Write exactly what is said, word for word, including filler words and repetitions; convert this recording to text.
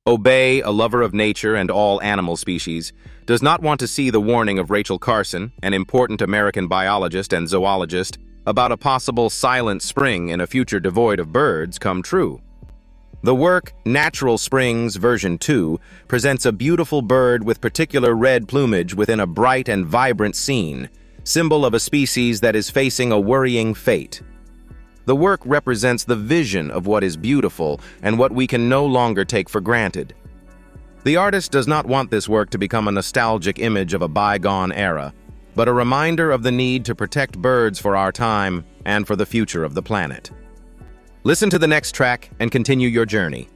Obey, a lover of nature and all animal species, does not want to see the warning of Rachel Carson, an important American biologist and zoologist, about a possible silent spring in a future devoid of birds come true. The work, Natural Springs version two, presents a beautiful bird with particular red plumage within a bright and vibrant scene, symbol of a species that is facing a worrying fate. The work represents the vision of what is beautiful and what we can no longer take for granted. The artist does not want this work to become a nostalgic image of a bygone era, but a reminder of the need to protect birds for our time and for the future of the planet. Listen to the next track and continue your journey.